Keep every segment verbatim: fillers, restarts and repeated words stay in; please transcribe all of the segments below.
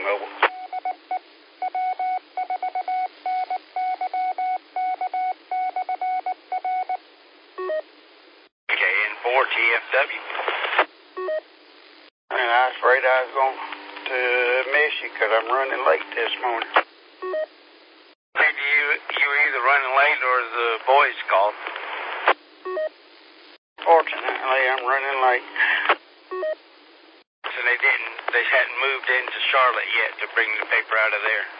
T-Mobile. K N four T F W. Man, I was afraid I was going to miss you because I'm running late this morning. Maybe you, you were either running late or the boys called. Fortunately, I'm running late. So they didn't, they hadn't moved into Charlotte yet to bring the paper out of there.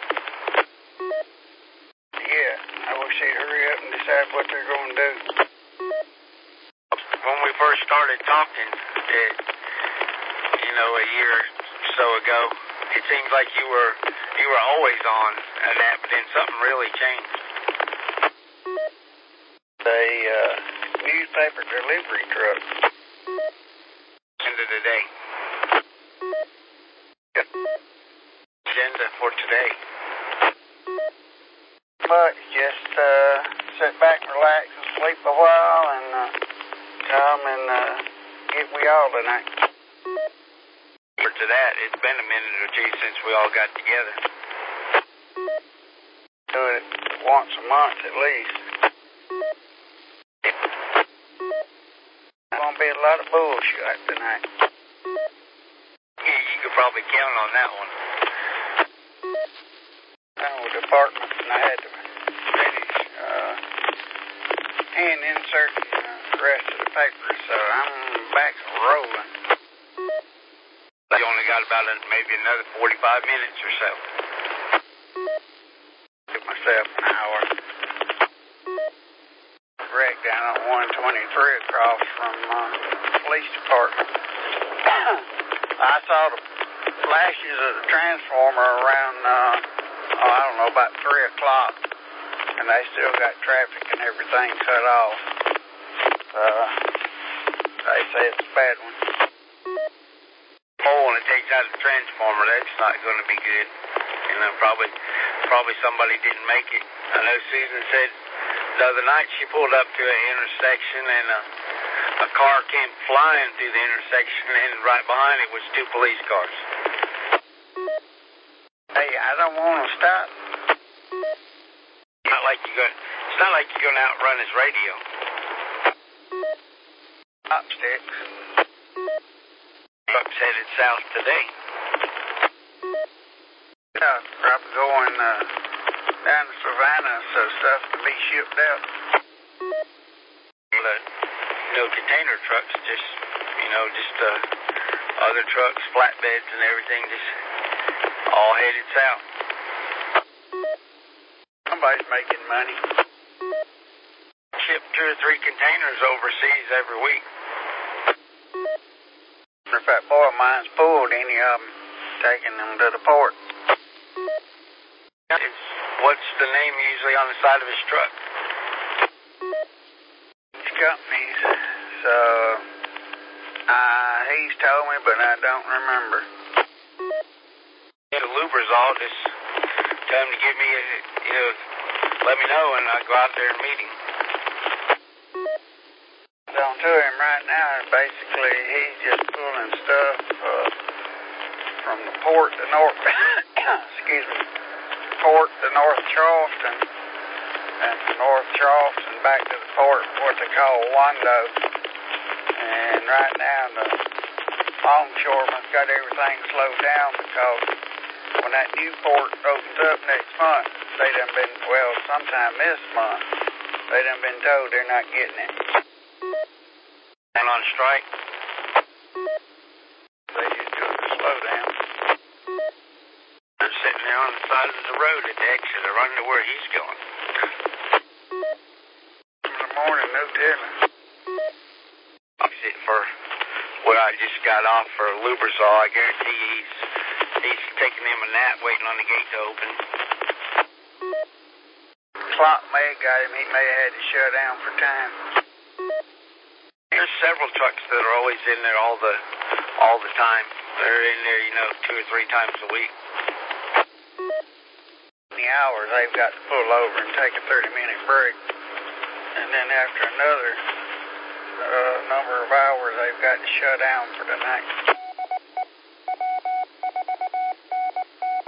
Yeah, I wish they'd hurry up and decide what they're going to do. When we first started talking, it, you know, a year or so ago, it seems like you were you were always on and that, but then something really changed. The uh, newspaper delivery truck. End of the day. Agenda for today. But just uh, sit back and relax and sleep a while and uh, come and uh, get we all tonight. To that, it's been a minute or two since we all got together. Do it once a month at least. There's going to be a lot of bullshit tonight. You, you could probably count on that one. Our department, and I had to finish uh, hand inserting uh, the rest of the papers, so I'm back rolling. You only got about a, maybe another forty-five minutes or so. Give myself an hour. Wreck down on one twenty-three across from uh, the police department. I saw the flashes of the transformer around, uh, oh, I don't know, about three o'clock, and they still got traffic and everything cut off. Uh, they say it's a bad one. Oh, when it takes out the transformer, that's not going to be good. You know, probably, probably somebody didn't make it. I know Susan said the other night she pulled up to an intersection and a, a car came flying through the intersection, and right behind it was two police cars. Hey, I don't want to stop. It's not like you're going. It's not like you're going to outrun his radio. Hot sticks. Truck's headed south today. Yeah, probably going uh, down to Savannah, so stuff to be shipped out. The, you know, container trucks, just, you know, just uh, other trucks, flatbeds and everything, just all headed south. Somebody's making money. Ship two or three containers overseas every week. If that boy of mine's pulled any of them, taking them to the port. It's, what's the name usually on the side of his truck? His companies. So, uh, he's told me, but I don't remember. The Lubrizol, just tell him to give me a, you know, let me know and I'll go out there and meet him. On to him right now, and basically he's just pulling stuff uh, from the port to North, excuse me, port to North Charleston, and from North Charleston back to the port, what they call Wando. And right now the longshoreman's got everything slowed down because when that new port opens up next month, they done been, well, sometime this month, they done been told they're not getting it. And on strike? They just do it to slow down. They're sitting there on the side of the road at the exit. They're running to where he's going. In the morning, no telling. I'm sitting for where I just got off for Lubrizol. I guarantee he's he's taking him a nap waiting on the gate to open. Clock may have got him. He may have had to shut down for time. There's several trucks that are always in there all the all the time. They're in there, you know, two or three times a week. In the hours, they've got to pull over and take a thirty-minute break. And then after another uh, number of hours, they've got to shut down for the night.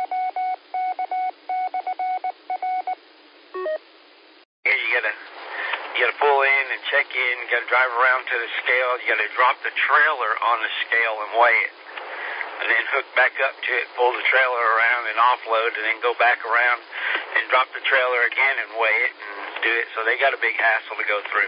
check in, you got to drive around to the scale, you got to drop the trailer on the scale and weigh it. And then hook back up to it, pull the trailer around and offload, and then go back around and drop the trailer again and weigh it and do it. So they got a big hassle to go through.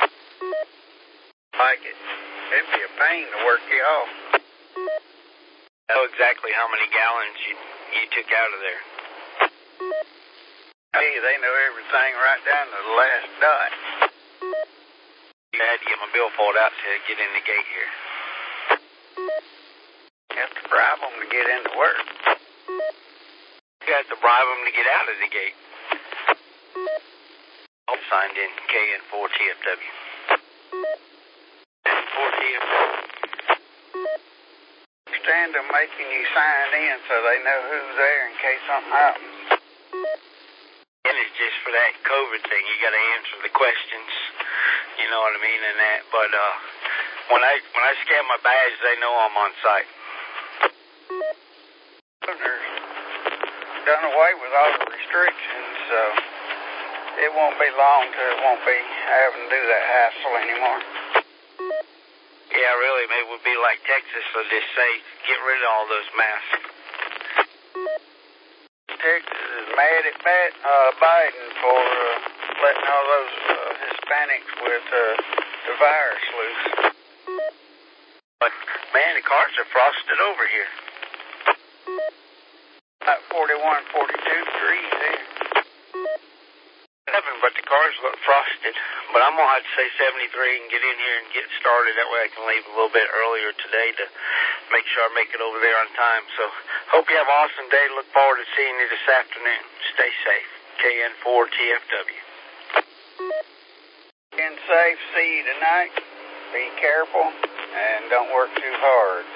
Like it. It'd be a pain to work you off. I know exactly how many gallons you, you took out of there. Hey, they know everything right down to the last dot. You had to get my billfold out to get in the gate here. You have to bribe them to get into work. You have to bribe them to get out of the gate. I'm signed in K N four T F W. four T F W. Understand them making you sign in so they know who's there in case something happens. And it's just for that COVID thing. You got to answer the questions. You know what I mean, and that. But uh, when I when I scan my badge, they know I'm on site. Governor's done away with all the restrictions, so it won't be long till it won't be having to do that hassle anymore. Yeah, really, maybe we'll be like Texas, so just say, get rid of all those masks. Texas is mad at Bat, uh, Biden for uh, letting all those uh, Hispanics with uh, the virus loose. But, man, the cars are frosted over here. About forty-one, forty-two degrees here. Nothing but the cars look frosted. But I'm going to have to say seventy-three and get in here and get started. That way I can leave a little bit earlier today to make sure I make it over there on time. So, hope you have an awesome day. Look forward to seeing you this afternoon. Stay safe. K N four T F W. Being safe, see you tonight. Be careful and don't work too hard.